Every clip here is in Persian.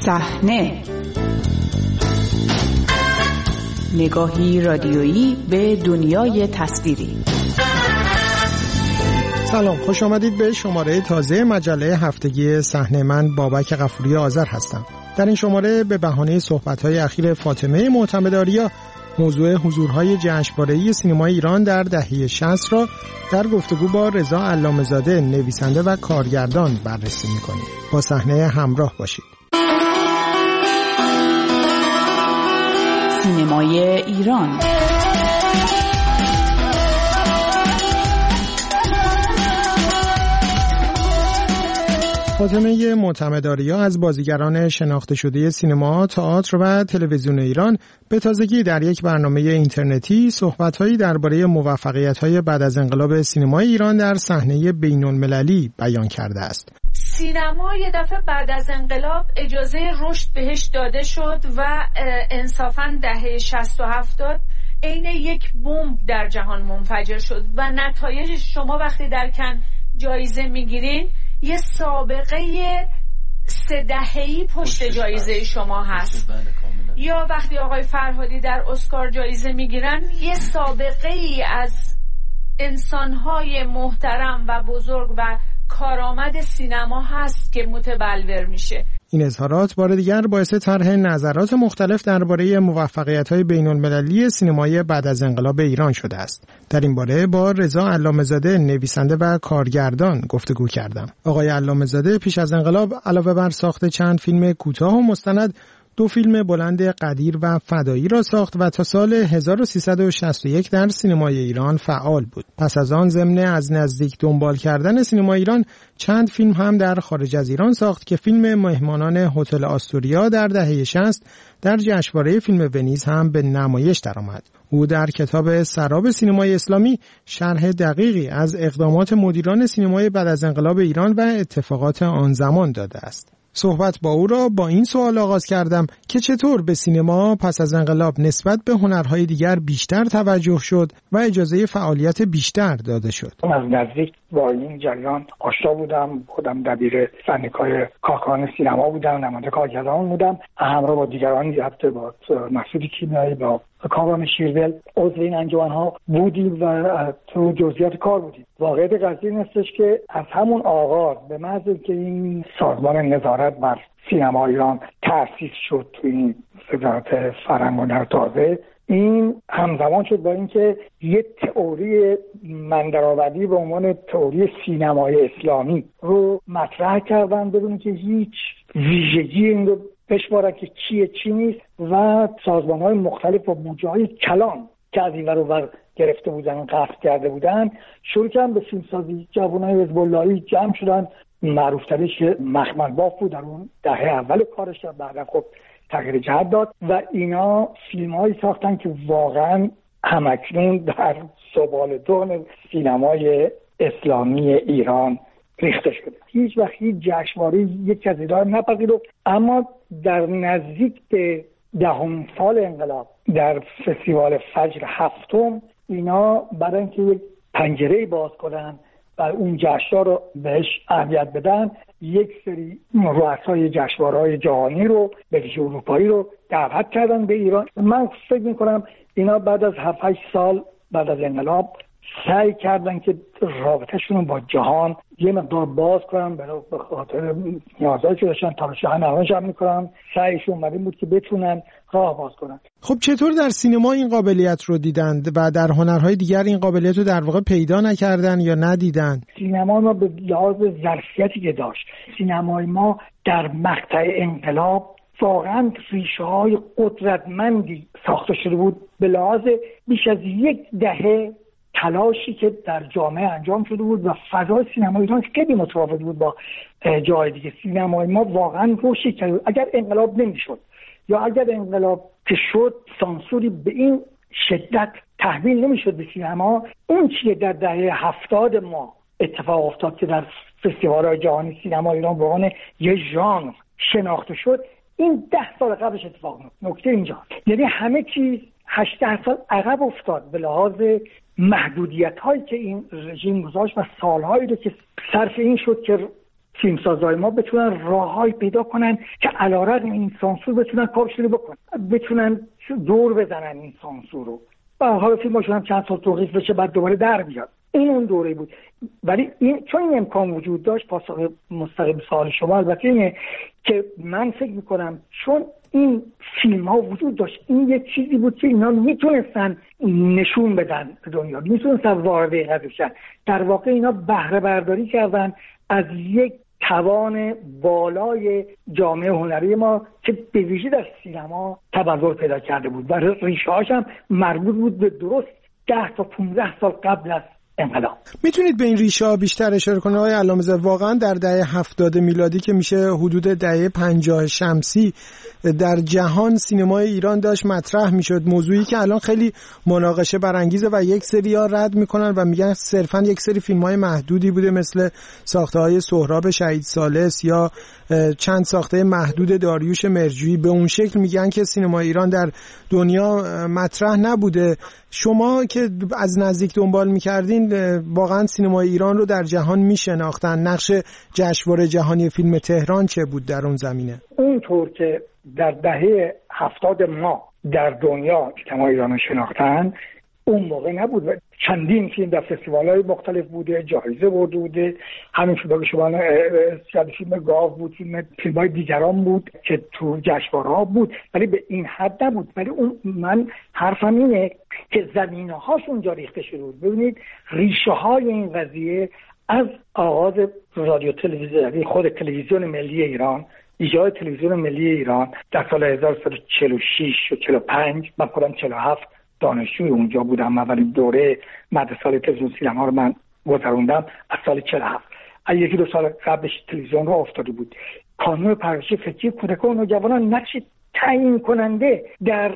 صحنه، نگاهی رادیویی به دنیای تصویری. سلام، خوش آمدید به شماره تازه مجله هفتگی صحنه. من بابک غفوری آذر هستم. در این شماره به بهانه صحبت‌های اخیر فاطمه معتمدآریا موضوع حضورهای جشنواره‌ای سینمای ایران در دهه 60 را در گفتگو با رضا علامه‌زاده نویسنده و کارگردان بررسی می‌کنیم. با صحنه همراه باشید. سینمای ایران. فاطمه معتمدآریا از بازیگران شناخته شده سینما، تئاتر و تلویزیون ایران به تازگی در یک برنامه اینترنتی صحبت‌هایی درباره موفقیت‌های بعد از انقلاب سینمای ایران در صحنه بین‌المللی بیان کرده است. سینما یه دفعه بعد از انقلاب اجازه رشد بهش داده شد و انصافاً دهه 60 و 70 عین یک بمب در جهان منفجر شد و نتایجش شما وقتی در کن جایزه میگیرین یه سابقه 3 دهه‌ای پشت جایزه شما هست، یا وقتی آقای فرهادی در اسکار جایزه میگیرن یه سابقه ای از انسانهای محترم و بزرگ و کارآمد سینما هست که متبلور میشه. این اظهارات بار دیگر باعث طرح نظرات مختلف درباره موفقیت‌های بین‌المللی سینمای بعد از انقلاب ایران شده است. در این باره با رضا علامه‌زاده نویسنده و کارگردان گفتگو کردم. آقای علامه‌زاده پیش از انقلاب علاوه بر ساخت چند فیلم کوتاه و مستند، 2 فیلم بلند قدیر و فدایی را ساخت و تا سال 1361 در سینمای ایران فعال بود. پس از آن ضمن از نزدیک دنبال کردن سینمای ایران چند فیلم هم در خارج از ایران ساخت که فیلم مهمانان هتل آستوریا در دهه 60 در جشنواره فیلم ونیز هم به نمایش درآمد. او در کتاب سراب سینمای اسلامی شرح دقیقی از اقدامات مدیران سینمای بعد از انقلاب ایران و اتفاقات آن زمان داده است. صحبت با او را با این سوال آغاز کردم که چطور به سینما پس از انقلاب نسبت به هنرهای دیگر بیشتر توجه شد و اجازه فعالیت بیشتر داده شد. از نزدیک با این جریان آشنا بودم. خودم دبیر سندیکای کارکنان سینما بودم، نماینده کارگردان بودم، همراه با دیگران البته با مسعود کیمیایی، با کاوه شیرول عضو این انجمن‌ها بودیم و تو جزئیات کار بودیم. واقعیت قضیه این هستش که از همون آغاز به محض که این سازمان نظارت بر سینما ایران تأسیس شد تو این وزارت فرهنگ و هنر تازه، این همزمان شد با اینکه یه تئوری مندرآوردی به عنوان تئوری سینمای اسلامی رو مطرح کردن بدون که هیچ ویژگی این رو بشمارن که چیه چی نیست و سازمان‌های مختلف و بودجه‌های کلان که از این ور و ور گرفته بودن و قصد کرده بودن شروع کردن به فیلمسازی. جوانای حزب اللهی جمع شدن، معروف‌ترش مخمل باف بود در اون دهه اول کارش، بعدا خب تغییر جهت داد و اینا فیلم‌هایی ساختن که واقعا همکنون در سوالدون سینمای اسلامی ایران ریخته شده. هیچ وقت هیچ جشنواره یک از اینا نپذیرفت، اما در نزدیک به 10 سال انقلاب در فستیوال فجر 7 اینا برای اینکه یک پنجره‌ای باز کنن و اون جشن‌ها رو بهش اهمیت بدن، یک سری رؤسای جشنواره‌های جهانی رو به ویژه اروپایی رو دعوت کردن به ایران. من فکر می‌کنم اینا بعد از 7-8 سال بعد از انقلاب سعی کردن که رابطه‌شون با جهان یه مقدار باز کنن، به خاطر نیازهایی که داشتن تماشاها نمایش هم می‌کنن. سعیشون این بود که بتونن راه باز کنن. خب چطور در سینما این قابلیت رو دیدند و در هنرهای دیگر این قابلیت رو در واقع پیدا نکردن یا ندیدن؟ سینما ما به لحاظ ظرفیتی که داشت، سینمای ما در مقطع انقلاب واقعا ریشه‌های قدرتمندی ساخته شده بود. به لحاظ بیش از 1 دهه تلاشی که در جامعه انجام شده بود و فضای سینمای ایران خیلی متفاوت بود با جای دیگه. سینمای ما واقعا رشد کرد. اگر انقلاب نمیشد یا اگر انقلاب که شد سانسوری به این شدت تحمیل نمیشد به سینما، اون چیه در دهه 70 ما اتفاق افتاد که در فستیوال‌های جهانی سینما ایران به عنوان یه ژانر شناخته شد، این 10 سال قبلش اتفاق افتاد. نکته اینجا یعنی همه چیز 8 سال عقب افتاد به لحاظ محدودیت هایی که این رژیم گذاشت و سالهایی رو که صرف این شد که فیلمسازای ما بتونن راههایی پیدا کنن که علیرغم این سانسور بتونن کارشون بکنن، بتونن دور بزنن این سانسور رو. و حالا فیلمشون هم چند سال توقیف بشه بعد دوباره در بیاد. این اون دوره بود. ولی چون این امکان وجود داشت، پاسخ مستقیم سوال شما البته اینه که من فکر میکنم چون این فیلم ها وجود داشت، این یک چیزی بود که اینا میتونستن نشون بدن به دنیا، میتونستن وارد این بشن. در واقع اینا بهره برداری کردن از یک توان بالای جامعه هنری ما که به ویژه در سینما تبلور پیدا کرده بود و ریشه هاش هم مربوط بود به درست 10 تا 15 سال قبل از انقلاب. میتونید به این ریشه ها بیشتر اشاره کنید آقای علامه‌زاده؟ واقعا در دهه 70 میلادی که میشه حدود دهه 50 شمسی در جهان سینمای ایران داشت مطرح میشد، موضوعی که الان خیلی مناقشه برانگیزه و یک سری‌ها رد میکنن و میگن صرفا یک سری فیلم‌های محدودی بوده مثل ساخته‌های سهراب شهید ثالث یا چند ساخته محدود داریوش مرجویی. به اون شکل میگن که سینمای ایران در دنیا مطرح نبوده. شما که از نزدیک دنبال میکردین واقعا سینمای ایران رو در جهان میشناختن، نقش جشنواره جهانی فیلم تهران چه بود در اون زمینه؟ اونطور که در دهه 70 ما در دنیا سینمای ایران رو شناختن اون موقع نبود. چندین فیلم در فستیوال‌های مختلف بوده، جایزه برده بوده، همین شده که شما فیلم گاو بود، فیلم‌های دیگران بود که تو جشنواره‌ها بود، ولی به این حد نبود. ولی من حرفم اینه که زمینه‌هاش اونجا ریخته شده بود. ببینید ریشه‌های این قضیه از آغاز رادیو تلویزیون، خود تلویزیون ملی ایران، ایجاد تلویزیون ملی ایران در سال 1346 و 45، من خودم 47 دانشجوی اونجا بودم. اولین دوره مدرسه تلویزیون سینما رو من گذروندم از سال 47. از یکی دو سال قبلش تلویزیون رو افتاده بود. کانون پرورش فکری کودکان و نوجوانان نقش تعیین کننده در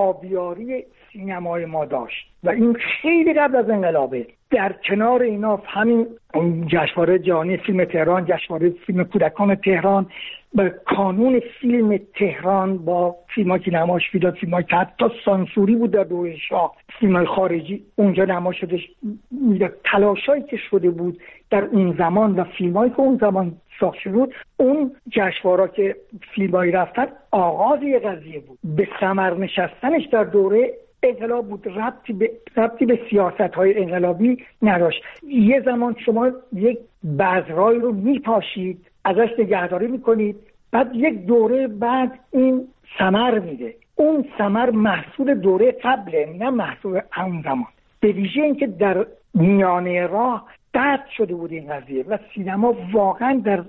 آبیاری سینمای ما داشت و این خیلی قبل از انقلابه. در کنار اینا همین جشنواره جهانی فیلم تهران، جشنواره فیلم کودکان تهران، به کانون فیلم تهران با فیلم‌های که نمایش میداد، فیلم‌های که حتی سانسوری بود در دوره شاه، فیلم‌های خارجی اونجا نمایش شده میداد. تلاشایی که شده بود در اون زمان و فیلم‌هایی که اون زمان ساخته شده بود، اون جشنواره که فیلم‌هایی رفتن آغاز یه قضیه بود. به ثمر نشستنش در دوره انقلاب بود، ربطی به سیاست‌های انقلابی نداشت. یه زمان شما یک بذرایی رو میپاشید، ازش نگهداری میکنید، بعد یک دوره بعد این ثمر میده. اون ثمر محصول دوره قبله، نه محصول اون زمان. به ویژه اینکه در میانه راه قطع شده بود این قضیه و سینما واقعا در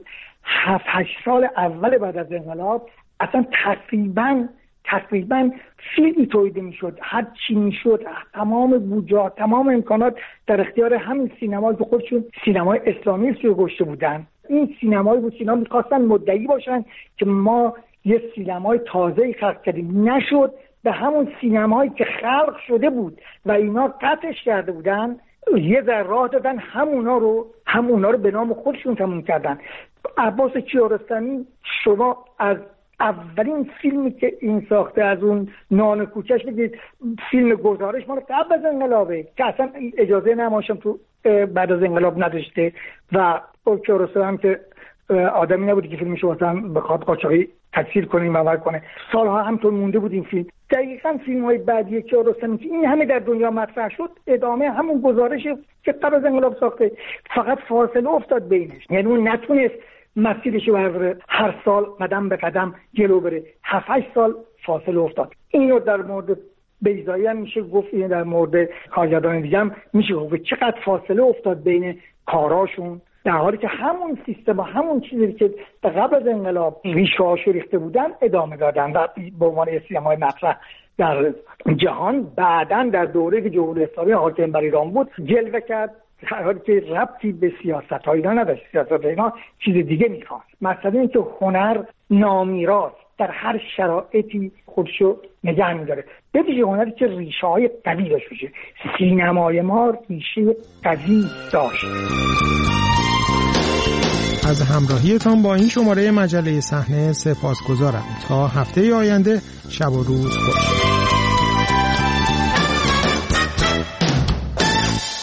7-8 سال اول بعد از انقلاب اصلا تقریبا فیلمی تولید میشد، هر چی میشد، تمام بودجه، تمام امکانات در اختیار همین سینمایی که خودشون سینمای اسلامی رو گشته بودن. این سینمایی بود اینا میخواستن مدعی باشن که ما یه سینمای تازه‌ای خلق کردیم. نشد. به همون سینمایی که خلق شده بود و اینا قطعش کرده بودن یه ذره راه دادن، همونا رو به نام خودشون تموم کردن. عباس کیارستمی شما از اولین فیلمی که این ساخته از اون نان کوچش بگید، فیلم گزارش مال قبل از انقلابه که اصلا اجازه نمایشم تو بعد از انقلاب نداشته و کیارستمی هم که آدمی نبودی که فیلمش رو مثلا بخواد قاچاقی تکثیر کنه و کنه. سالها همطور مونده بود این فیلم. دقیقاً فیلم‌های بعدی کیارستمی که این همه در دنیا مطرح شد ادامه همون گزارش که قبل از انقلاب ساخته، فقط فاصله افتاد بینش. یعنی اون نتونست مسیرشو برداره، هر سال قدم به قدم جلو بره. 7-8 سال فاصله افتاد. اینو در مورد بیضایی هم میشه گفت، این در مورد کارگردان دیگه هم میشه گفت چقدر فاصله افتاد بین کاراشون، در حالی که همون سیستم و همون چیزی که در قبل از انقلاب ریشه‌هاشو ریخته بودن ادامه دادن و به عنوان سینمای مطرح در جهان بعداً در دوره که جمهوری اسلامی حاکم بر ایران بود جلوه کرد، در حالی که ربطی به سیاست‌ها اینا نداشت. سیاست اینا چیز دیگه میخواست. مثلا اینکه هنر نامیراث در هر شرایطی خودشو نگه می‌داره. به ویژه هنری که ریشه‌های قوی داشت باشه. سینمای ما ریشه قوی داشت. از همراهیتان با این شماره مجله صحنه سپاسگزارم. تا هفته آینده شب و روز خوش.